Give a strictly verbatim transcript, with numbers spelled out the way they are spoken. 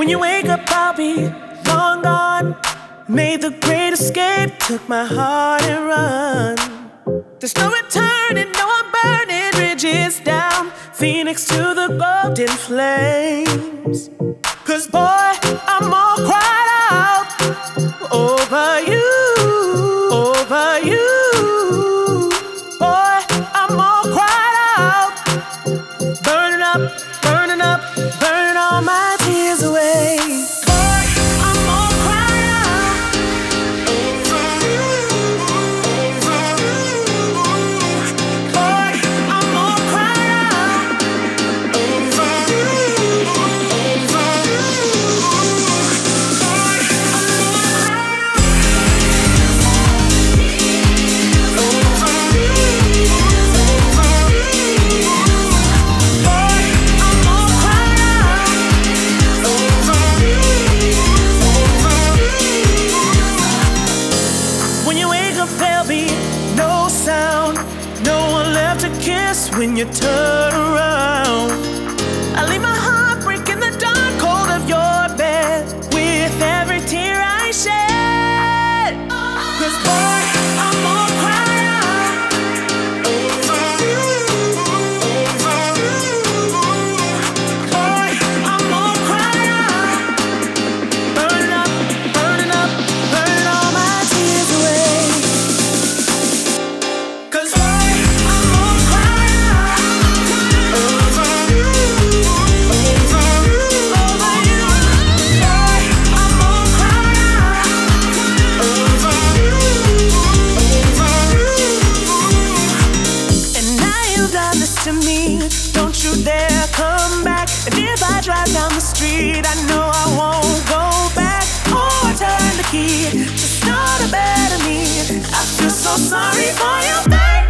you wake up, I'll be long gone. Made the great escape, took my heart and run. There's no returning, no, I'm burning bridges down, Phoenix to the golden flames. Cause boy, I'm all cried out over you, over you. Boy, I'm all cried out, burning up, burning up, burning all my tears away. Boy, I'm all cried out over you, over you. Boy, I'm all cried out over you, over you. Boy, I'm all cried out over you, over you. Boy, I'm all cried out over you, over you. When you wake up, there'll be no sound, no one left to kiss when you turn around. I leave my heart break in the dark cold of your bed with every tear I shed. Cause boy, I'm all cried out over you, over you. Boy, I'm all cried out, burning up, burning up, burning all my tears away. Cause boy, I'm all cried out over you, over you, over you. Boy, I'm all cried out over you, over you. And now you've done this to me, don't you dare come back. And if I drive down the street, I know I won't go back. Oh, I turn the key to start a better me. I feel so sorry for you, baby.